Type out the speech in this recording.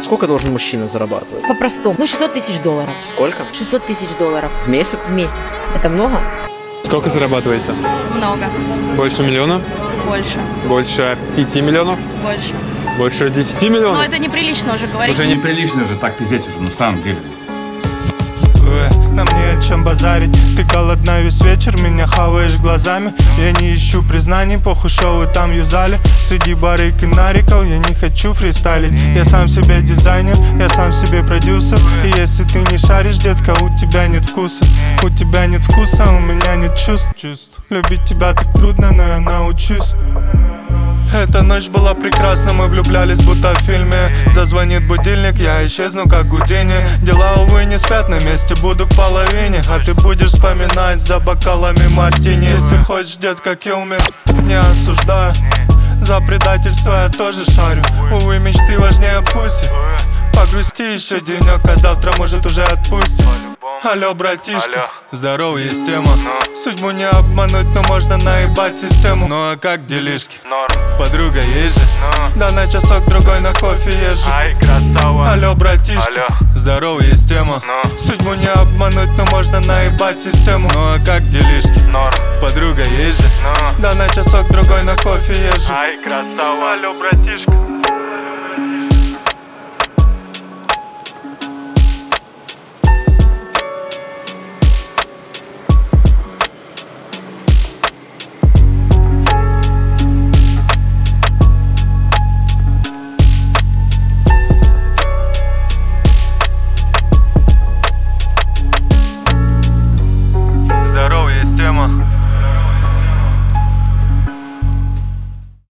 Сколько должен мужчина зарабатывать? По-простому. Ну, $600 тысяч. Сколько? $600 тысяч. В месяц? В месяц. Это много? Сколько зарабатываете? Много. Больше миллиона? Больше. Больше 5 миллионов? Больше. Больше 10 миллионов? Но это неприлично уже говорить. Уже неприлично же так пиздеть уже, на самом деле. Нам не о чем базарить. Ты голодна весь вечер, меня хаваешь глазами. Я не ищу признаний, похуй шоу там юзали. Среди барыг и нариков я не хочу фристайлить. Я сам себе дизайнер, я сам себе продюсер. И если ты не шаришь, детка, у тебя нет вкуса. У тебя нет вкуса, у меня нет чувств. Любить тебя так трудно, но я научусь. Эта ночь была прекрасна, мы влюблялись будто в фильме. Зазвонит будильник, я исчезну как Гудини. Дела, увы, не спят, на месте буду к половине. А ты будешь вспоминать за бокалами мартини. Если хочешь, детка, kill me, не осуждаю. За предательство я тоже шарю. Увы, мечты важнее пуси. Погрусти еще денек, а завтра может уже отпустит. Алло, братишка, здорово, есть тема. Судьбу не обмануть, но можно наебать систему. Ну а как делишки? Подруга есть же? Да на часок другой на кофе езжу. Алло, братишка, здорово, есть тема. Судьбу не обмануть, но можно наебать систему. Ну а как делишки? Подруга есть же? Да на часок другой на кофе езжу. Алло, братишка.